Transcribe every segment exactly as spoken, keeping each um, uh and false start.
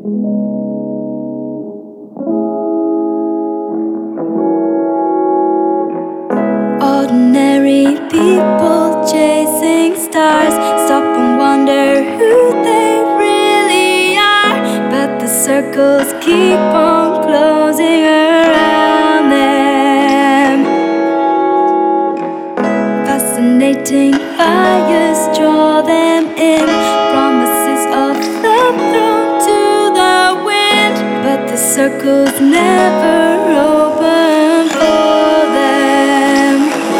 Ordinary people chasing stars stop and wonder who they really are, but the circles keep on closing around them. Fascinating fires draw them in, promises of love thrown to the wind, but the circles never open for them.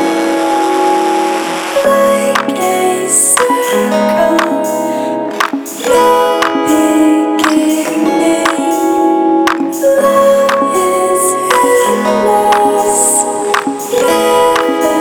Like a circle, no beginning. Love is endless, never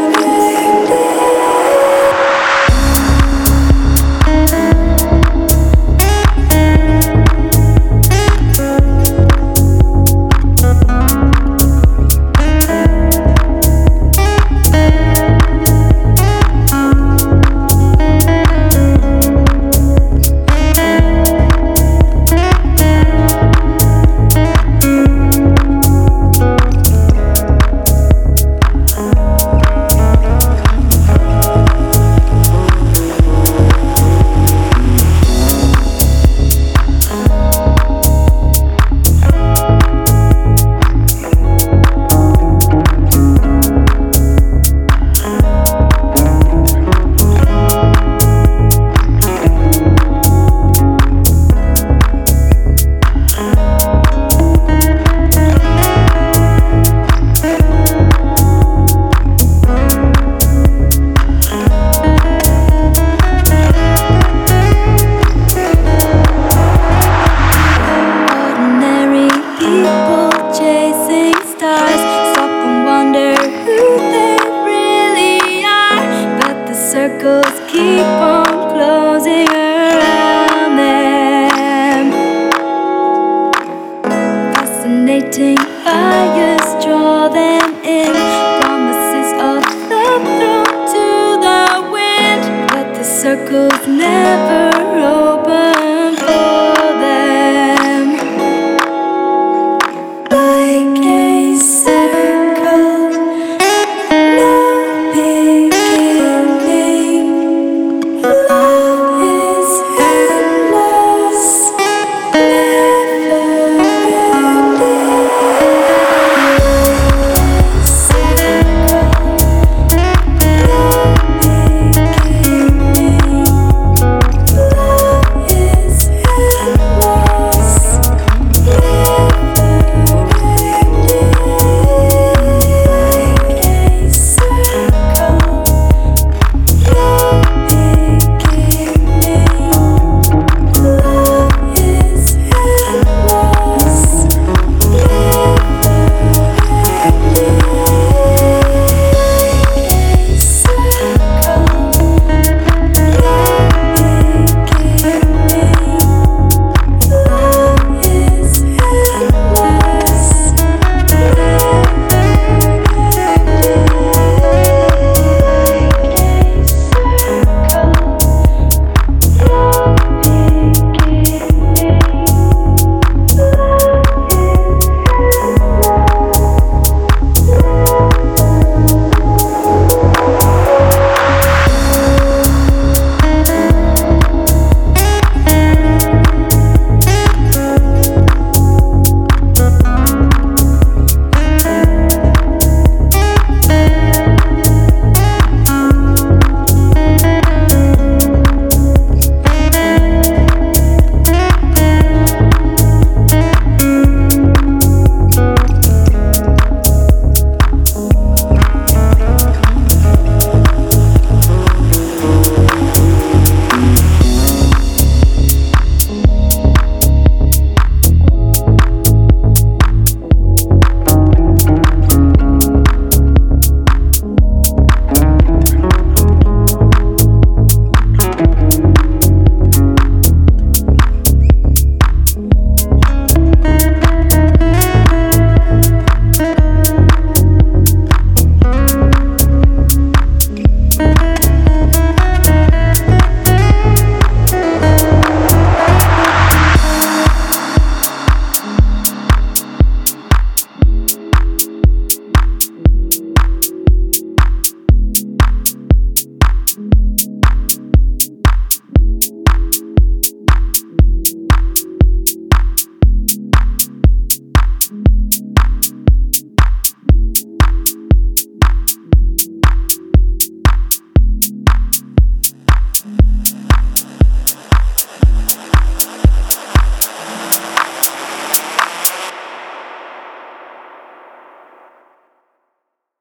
circles keep on closing around them. Fascinating fires draw them